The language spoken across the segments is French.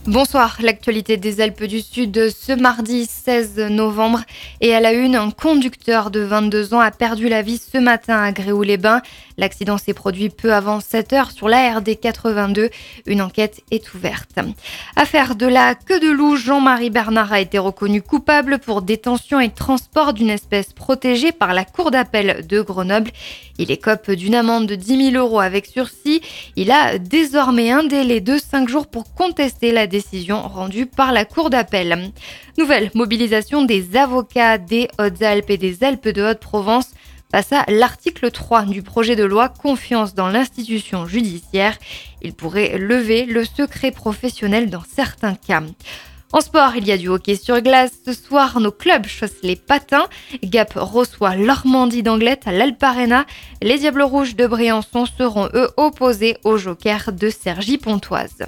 Bonsoir, l'actualité des Alpes du Sud ce mardi 16 novembre et à la une, un conducteur de 22 ans a perdu la vie ce matin à Gréoux-les-Bains. L'accident s'est produit peu avant 7 heures sur la RD 82. Une enquête est ouverte. Affaire de la queue de loup, Jean-Marie Bernard a été reconnu coupable pour détention et transport d'une espèce protégée par la Cour d'appel de Grenoble. Il écope d'une amende de 10 000 € avec sursis. Il a désormais un délai de 5 jours pour contester la décision rendue par la Cour d'appel. Nouvelle mobilisation des avocats des Hautes-Alpes et des Alpes de Haute-Provence face à l'article 3 du projet de loi Confiance dans l'institution judiciaire. Il pourrait lever le secret professionnel dans certains cas. En sport, il y a du hockey sur glace. Ce soir, nos clubs chaussent les patins. Gap reçoit l'Ormandie d'Anglet à l'Alp Arena. Les Diables Rouges de Briançon seront eux opposés aux Jokers de Cergy-Pontoise.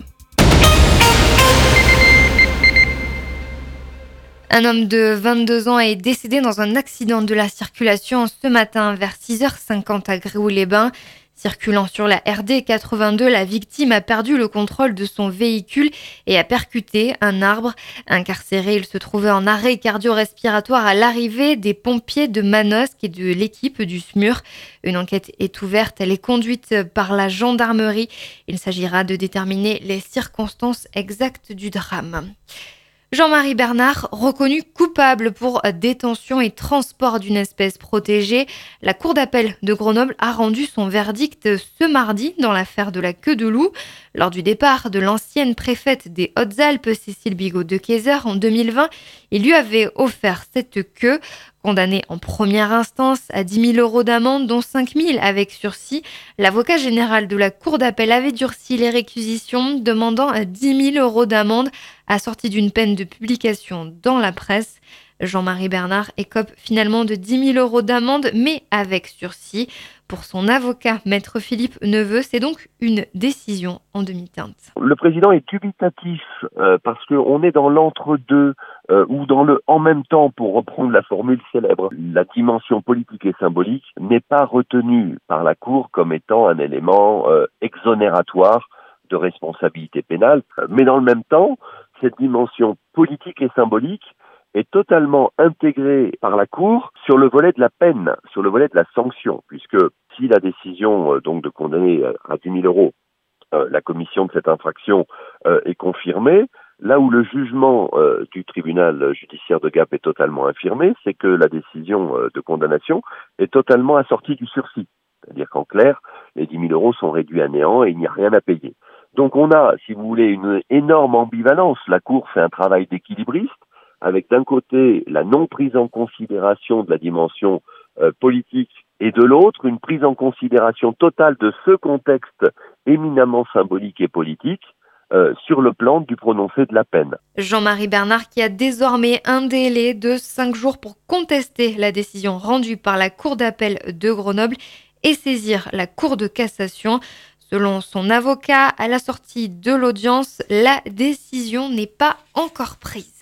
Un homme de 22 ans est décédé dans un accident de la circulation ce matin vers 6h50 à Gréoux-les-Bains. Circulant sur la RD 82, la victime a perdu le contrôle de son véhicule et a percuté un arbre. Incarcéré, il se trouvait en arrêt cardio-respiratoire à l'arrivée des pompiers de Manosque et de l'équipe du SMUR. Une enquête est ouverte, elle est conduite par la gendarmerie. Il s'agira de déterminer les circonstances exactes du drame. Jean-Marie Bernard, reconnu coupable pour détention et transport d'une espèce protégée. La Cour d'appel de Grenoble a rendu son verdict ce mardi dans l'affaire de la queue de loup. Lors du départ de l'ancienne préfète des Hautes-Alpes, Cécile Bigot de Kayser, en 2020, il lui avait offert cette queue. Condamné en première instance à 10 000 € d'amende, dont 5 000 avec sursis, l'avocat général de la Cour d'appel avait durci les réquisitions, demandant 10 000 € d'amende assortie d'une peine de publication dans la presse. Jean-Marie Bernard écope finalement de 10 000 € d'amende, mais avec sursis. Pour son avocat, maître Philippe Neveu, c'est donc une décision en demi-teinte. Le président est dubitatif parce qu'on est dans l'entre-deux ou dans le « en même temps » pour reprendre la formule célèbre. La dimension politique et symbolique n'est pas retenue par la Cour comme étant un élément exonératoire de responsabilité pénale. Mais dans le même temps, cette dimension politique et symbolique est totalement intégrée par la Cour sur le volet de la peine, sur le volet de la sanction, puisque si la décision donc de condamner à 10 000 € la commission de cette infraction est confirmée, là où le jugement du tribunal judiciaire de Gap est totalement infirmé, c'est que la décision de condamnation est totalement assortie du sursis. C'est-à-dire qu'en clair, les 10 000 € sont réduits à néant et il n'y a rien à payer. Donc on a, si vous voulez, une énorme ambivalence. La Cour fait un travail d'équilibriste, avec d'un côté la non prise en considération de la dimension politique et de l'autre une prise en considération totale de ce contexte éminemment symbolique et politique sur le plan du prononcé de la peine. Jean-Marie Bernard qui a désormais un délai de 5 jours pour contester la décision rendue par la Cour d'appel de Grenoble et saisir la Cour de cassation. Selon son avocat, à la sortie de l'audience, la décision n'est pas encore prise.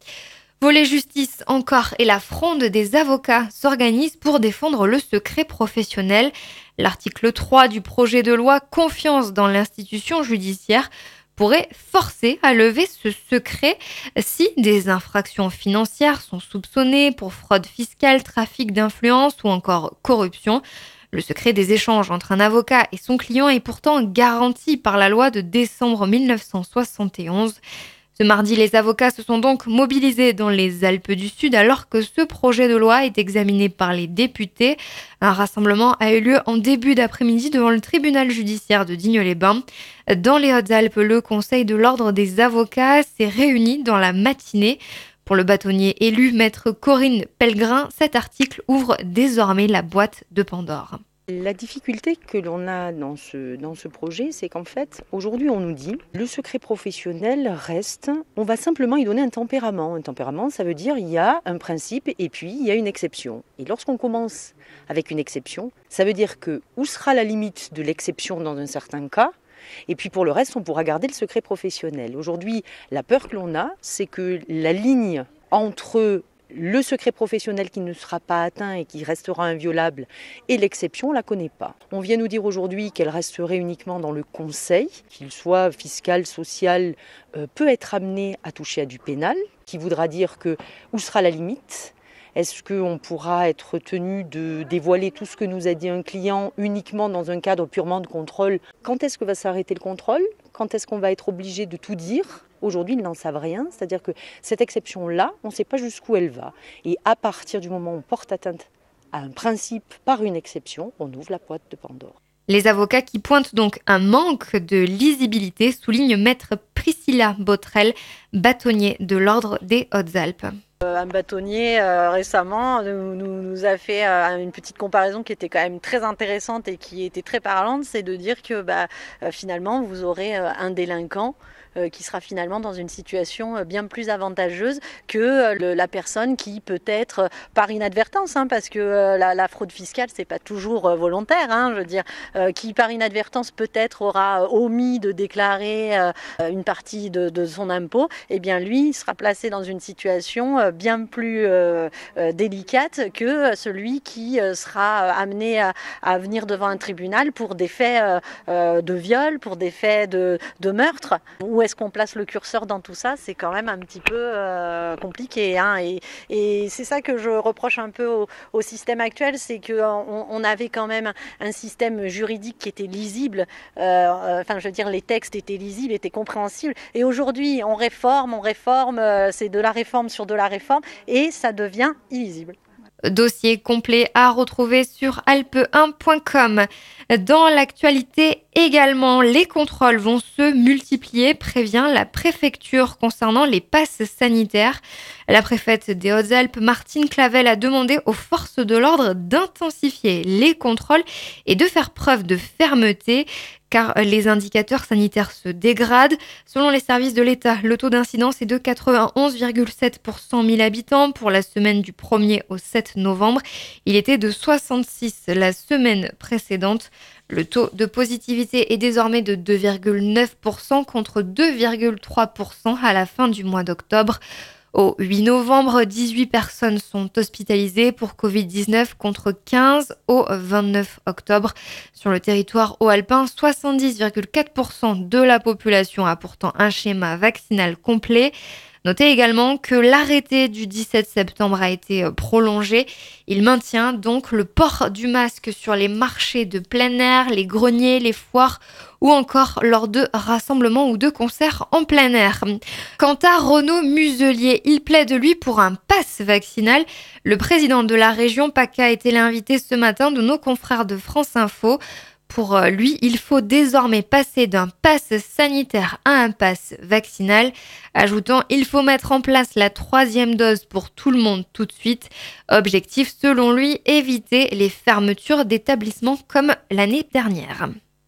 Volet justice encore et la fronde des avocats s'organise pour défendre le secret professionnel. L'article 3 du projet de loi Confiance dans l'institution judiciaire pourrait forcer à lever ce secret si des infractions financières sont soupçonnées pour fraude fiscale, trafic d'influence ou encore corruption. Le secret des échanges entre un avocat et son client est pourtant garanti par la loi de décembre 1971. Ce mardi, les avocats se sont donc mobilisés dans les Alpes du Sud alors que ce projet de loi est examiné par les députés. Un rassemblement a eu lieu en début d'après-midi devant le tribunal judiciaire de Digne-les-Bains. Dans les Hautes-Alpes, le Conseil de l'ordre des avocats s'est réuni dans la matinée. Pour le bâtonnier élu, maître Corinne Pellegrin, cet article ouvre désormais la boîte de Pandore. La difficulté que l'on a dans ce projet, c'est qu'en fait, aujourd'hui, on nous dit le secret professionnel reste, on va simplement y donner un tempérament. Un tempérament, ça veut dire il y a un principe et puis il y a une exception. Et lorsqu'on commence avec une exception, ça veut dire que où sera la limite de l'exception dans un certain cas ? Et puis pour le reste, on pourra garder le secret professionnel. Aujourd'hui, la peur que l'on a, c'est que la ligne entre Le secret professionnel qui ne sera pas atteint et qui restera inviolable et l'exception, on ne la connaît pas. On vient nous dire aujourd'hui qu'elle resterait uniquement dans le conseil, qu'il soit fiscal, social, peut être amené à toucher à du pénal, qui voudra dire que où sera la limite ? Est-ce qu'on pourra être tenu de dévoiler tout ce que nous a dit un client uniquement dans un cadre purement de contrôle ? Quand est-ce que va s'arrêter le contrôle ? Quand est-ce qu'on va être obligé de tout dire ? Aujourd'hui, ils n'en savent rien, c'est-à-dire que cette exception-là, on ne sait pas jusqu'où elle va. Et à partir du moment où on porte atteinte à un principe par une exception, on ouvre la boîte de Pandore. Les avocats qui pointent donc un manque de lisibilité soulignent maître Priscilla Botrel, bâtonnier de l'Ordre des Hautes-Alpes. Un bâtonnier récemment nous a fait une petite comparaison qui était quand même très intéressante et qui était très parlante, c'est de dire que finalement vous aurez un délinquant qui sera finalement dans une situation bien plus avantageuse que la personne qui peut-être par inadvertance, parce que la fraude fiscale c'est pas toujours volontaire, je veux dire, qui par inadvertance peut-être aura omis de déclarer une partie de son impôt, et bien lui sera placé dans une situation bien plus délicate que celui qui sera amené à venir devant un tribunal pour des faits de viol, pour des faits de meurtre. Où est-ce qu'on place le curseur dans tout ça ? C'est quand même un petit peu compliqué. Et c'est ça que je reproche un peu au système actuel, c'est qu'on avait quand même un système juridique qui était lisible. Je veux dire, les textes étaient lisibles, étaient compréhensibles. Et aujourd'hui, on réforme, c'est de la réforme sur de la réforme, et ça devient illisible. Dossier complet à retrouver sur alpe1.com. Dans l'actualité également, les contrôles vont se multiplier, prévient la préfecture concernant les passes sanitaires. La préfète des Hautes-Alpes, Martine Clavel, a demandé aux forces de l'ordre d'intensifier les contrôles et de faire preuve de fermeté, car les indicateurs sanitaires se dégradent. Selon les services de l'État, le taux d'incidence est de 91,7 pour 100 000 habitants pour la semaine du 1er au 7 novembre. Il était de 66 la semaine précédente. Le taux de positivité est désormais de 2,9% contre 2,3% à la fin du mois d'octobre. Au 8 novembre, 18 personnes sont hospitalisées pour Covid-19 contre 15 au 29 octobre. Sur le territoire haut-alpin, 70,4% de la population a pourtant un schéma vaccinal complet. Notez également que l'arrêté du 17 septembre a été prolongé. Il maintient donc le port du masque sur les marchés de plein air, les greniers, les foires ou encore lors de rassemblements ou de concerts en plein air. Quant à Renaud Muselier, il plaide lui pour un pass vaccinal. Le président de la région PACA était l'invité ce matin de nos confrères de France Info. Pour lui, il faut désormais passer d'un pass sanitaire à un pass vaccinal. Ajoutant, il faut mettre en place la 3e dose pour tout le monde tout de suite. Objectif, selon lui, éviter les fermetures d'établissements comme l'année dernière.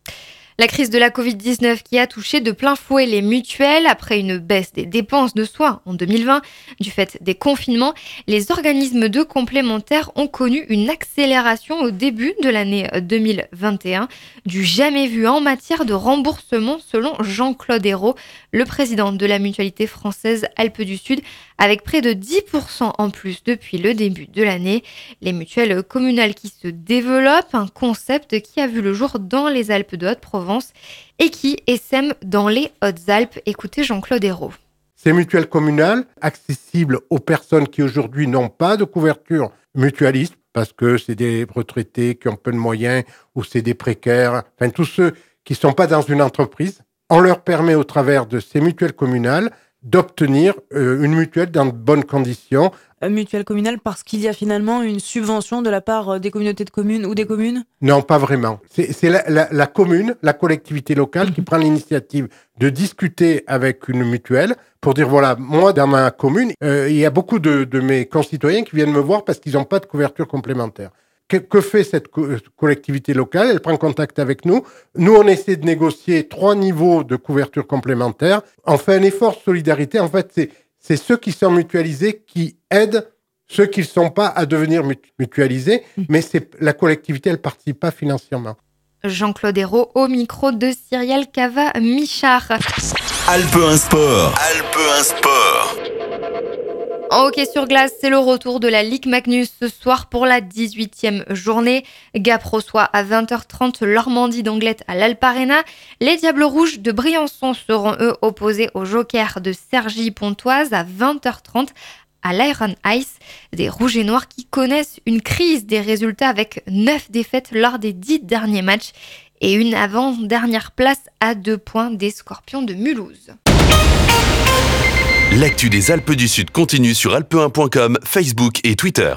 La crise de la Covid-19 qui a touché de plein fouet les mutuelles après une baisse des dépenses de soins en 2020 du fait des confinements, les organismes de complémentaires ont connu une accélération au début de l'année 2021 du jamais vu en matière de remboursement selon Jean-Claude Hérault, le président de la mutualité française Alpes du Sud, avec près de 10% en plus depuis le début de l'année. Les mutuelles communales qui se développent, un concept qui a vu le jour dans les Alpes de Haute-Provence et qui essaime dans les Hautes-Alpes. Écoutez Jean-Claude Hérault. Ces mutuelles communales, accessibles aux personnes qui aujourd'hui n'ont pas de couverture mutualiste, parce que c'est des retraités qui ont peu de moyens ou c'est des précaires, enfin tous ceux qui ne sont pas dans une entreprise, on leur permet au travers de ces mutuelles communales d'obtenir une mutuelle dans de bonnes conditions. Mutuelle communale parce qu'il y a finalement une subvention de la part des communautés de communes ou des communes ? Non, pas vraiment. C'est la commune, la collectivité locale qui prend l'initiative de discuter avec une mutuelle pour dire, voilà, moi, dans ma commune, il y a beaucoup de mes concitoyens qui viennent me voir parce qu'ils n'ont pas de couverture complémentaire. Que fait cette collectivité locale ? Elle prend contact avec nous. Nous, on essaie de négocier 3 niveaux de couverture complémentaire. On fait un effort de solidarité. En fait, c'est ceux qui sont mutualisés qui aident ceux qui ne sont pas à devenir mutualisés. Mais la collectivité, elle ne participe pas financièrement. Jean-Claude Hérault au micro de Cyrielle Cava-Michard. Alpe 1 Sport. Alpe 1 Sport. En hockey sur glace, c'est le retour de la Ligue Magnus ce soir pour la 18e journée. Gap reçoit à 20h30 l'Ormandie d'Anglet à l'Alp Arena. Les Diables Rouges de Briançon seront eux opposés aux Jokers de Cergy-Pontoise à 20h30 à l'Iron Ice. Des Rouges et Noirs qui connaissent une crise des résultats avec 9 défaites lors des 10 derniers matchs et une avant-dernière place à 2 points des Scorpions de Mulhouse. L'actu des Alpes du Sud continue sur alpe1.com, Facebook et Twitter.